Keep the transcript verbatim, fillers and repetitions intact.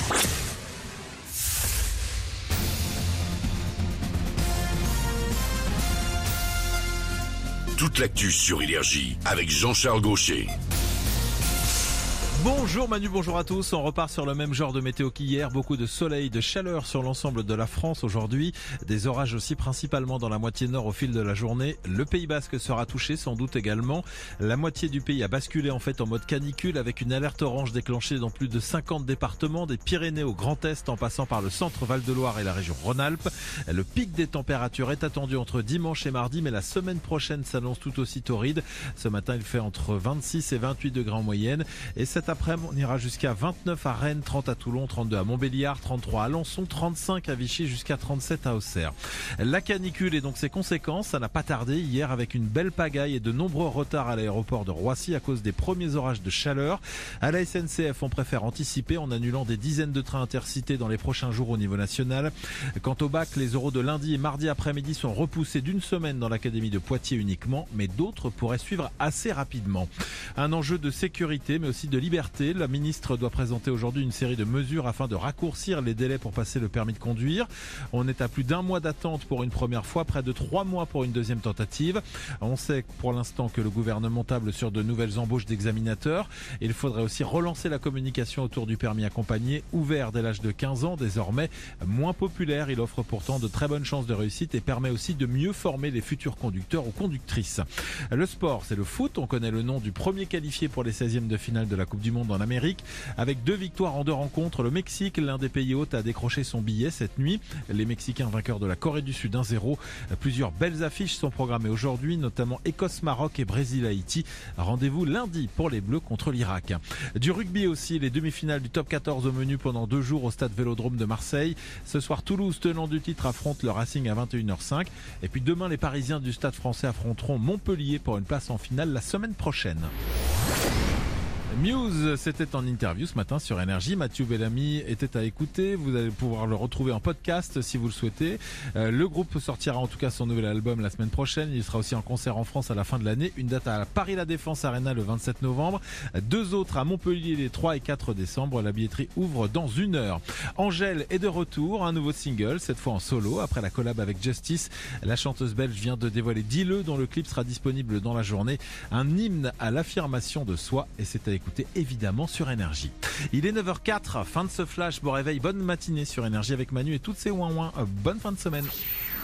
Toute l'actu sur Énergie avec Jean-Charles Gaucher. Bonjour Manu, bonjour à tous. On repart sur le même genre de météo qu'hier. Beaucoup de soleil, de chaleur sur l'ensemble de la France aujourd'hui. Des orages aussi principalement dans la moitié nord au fil de la journée. Le Pays Basque sera touché sans doute également. La moitié du pays a basculé en fait en mode canicule avec une alerte orange déclenchée dans plus de cinquante départements, des Pyrénées au Grand Est en passant par le centre Val-de-Loire et la région Rhône-Alpes. Le pic des températures est attendu entre dimanche et mardi, mais la semaine prochaine s'annonce tout aussi torride. Ce matin, il fait entre vingt-six et vingt-huit degrés en moyenne. Et cet après-midi, on ira jusqu'à vingt-neuf à Rennes, trente à Toulon, trente-deux à Montbéliard, trente-trois à Alençon, trente-cinq à Vichy, jusqu'à trente-sept à Auxerre. La canicule et donc ses conséquences, ça n'a pas tardé hier avec une belle pagaille et de nombreux retards à l'aéroport de Roissy à cause des premiers orages de chaleur. À la S N C F, on préfère anticiper en annulant des dizaines de trains intercités dans les prochains jours au niveau national. Quant au bac, les oraux de lundi et mardi après-midi sont repoussés d'une semaine dans l'académie de Poitiers uniquement, mais d'autres pourraient suivre assez rapidement. Un enjeu de sécurité mais aussi de liberté. La ministre doit présenter aujourd'hui une série de mesures afin de raccourcir les délais pour passer le permis de conduire. On est à plus d'un mois d'attente pour une première fois, près de trois mois pour une deuxième tentative. On sait pour l'instant que le gouvernement table sur de nouvelles embauches d'examinateurs. Il faudrait aussi relancer la communication autour du permis accompagné, ouvert dès l'âge de quinze ans, désormais moins populaire. Il offre pourtant de très bonnes chances de réussite et permet aussi de mieux former les futurs conducteurs ou conductrices. Le sport, c'est le foot. On connaît le nom du premier qualifié pour les seizièmes de finale de la Coupe du Monde en Amérique. Avec deux victoires en deux rencontres, le Mexique, l'un des pays hôtes, a décroché son billet cette nuit. Les Mexicains vainqueurs de la Corée du Sud un zéro. Plusieurs belles affiches sont programmées aujourd'hui, notamment Écosse-Maroc et Brésil-Haïti. Rendez-vous lundi pour les Bleus contre l'Irak. Du rugby aussi, les demi-finales du top quatorze au menu pendant deux jours au stade Vélodrome de Marseille. Ce soir, Toulouse, tenant du titre, affronte le Racing à vingt et une heures cinq. Et puis demain, les Parisiens du stade français affronteront Montpellier pour une place en finale la semaine prochaine. Muse, c'était en interview ce matin sur Énergie. Mathieu Bellamy était à écouter. Vous allez pouvoir le retrouver en podcast si vous le souhaitez. Euh, le groupe sortira en tout cas son nouvel album la semaine prochaine. Il sera aussi en concert en France à la fin de l'année. Une date à Paris La Défense Arena le vingt-sept novembre. Deux autres à Montpellier les trois et quatre décembre. La billetterie ouvre dans une heure. Angèle est de retour. Un nouveau single, cette fois en solo. Après la collab avec Justice, la chanteuse belge vient de dévoiler Dis-le, dont le clip sera disponible dans la journée. Un hymne à l'affirmation de soi, et c'est à écouter évidemment sur Énergie. Il est neuf heures quatre, fin de ce flash. Bon réveil, bonne matinée sur Énergie avec Manu et toutes ses ouin-ouin. Bonne fin de semaine.